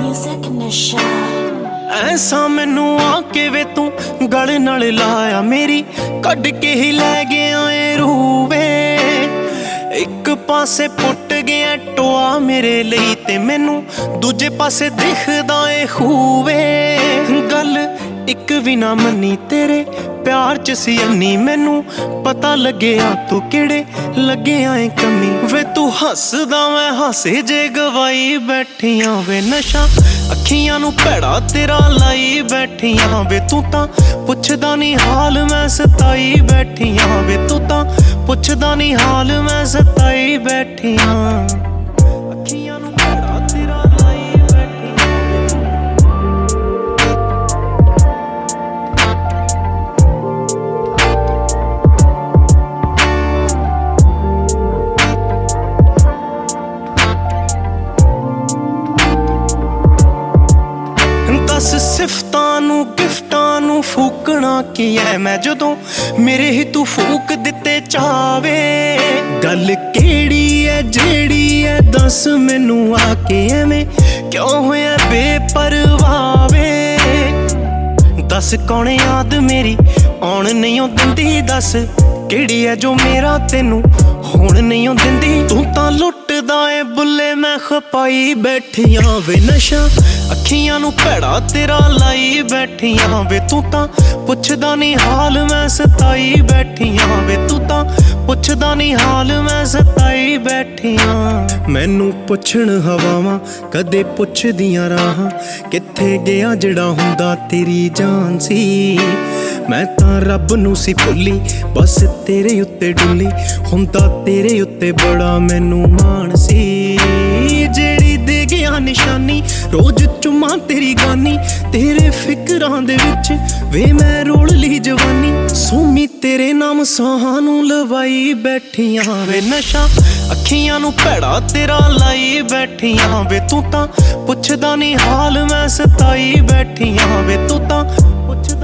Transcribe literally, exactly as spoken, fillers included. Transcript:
ऐसा मैनू आके वे तू गल नाल लाया मेरी कड के ही लै गया ए रूवे एक पासे पुट गया टोआ मेरे लिए ते मैनू दूजे पासे दिखदा ए खूवे गल एक भी ना मनी तेरे प्यार च सी अन्नी मैनू पता लग्या तू केड़े लग्या ए कमी वे तू हसदा मैं हासे जे गवाई बैठियां वे नशा अखियां नू भैड़ा तेरा लाई बैठियां वे तू तां पुछदा नी हाल मैं सताई बैठियां वे तू तां पुछदा नी हाल मैं सताई बैठियां अखियां नू भैड़ा तेरा लाई दस सिफतां नू गिफ्टां नू फूकना की है मैं जदों मेरे ही तू फूक दिते चावे गल केड़ी है जेड़ी है दस मैनू आके एवें क्यों होया बेपरवाह वे दस कौन याद मेरी आउण नहीं दिंदी दस केड़ी है जो मेरा तेनू हुण नहीं दिंदी तू तां लुटदा ए बुले मैं खपाई बैठियां वे नशा अखियां नू भैड़ा तेरा लाई बैठियां वे तू तां पुछदा नी हाल मैं सताई बैठियां वे तू तां पुछदा नी हाल मैं सताई बैठियां मैनू पुछण हवावां कदे पुछदियां राहां कित्थे गया जिहड़ा हुंदा तेरी जान सी मैं तां रब नू सी भुल्ली बस तेरे उत्ते डुल्ली हुंदा तेरे उत्ते बड़ा मैनू मान सी जेड़ी दे गया निशानी रोज चुम्मा तेरी गानी तेरे फिकरां दे विच वे मैं रोल ली जवानी सोमी तेरे नाम साहां नू लवाई बैठियां वे नशा अखियां नू भैड़ा तेरा लाई बैठियां वे तू तां पुछदा नी हाल मैं सताई बैठियां वे तू तां पुछ